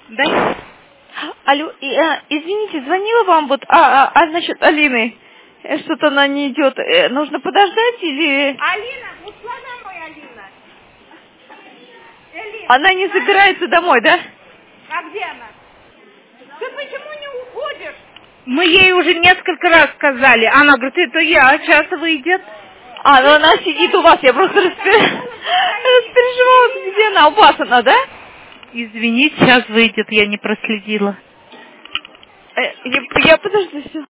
Да? Алло, извините, звонила вам вот, насчет Алины. Что-то она не идет. Нужно подождать или... Алина, услана мой Алина. Элина, Она не собирается домой, да? а где она? Ты почему не уходишь? Мы ей уже несколько раз сказали. Она говорит, это я, сейчас выйдет. Ну она сидит у вас, я просто распереживалась, где она, у вас она, да? Извините, сейчас выйдет, я не проследила. Я подожду, все.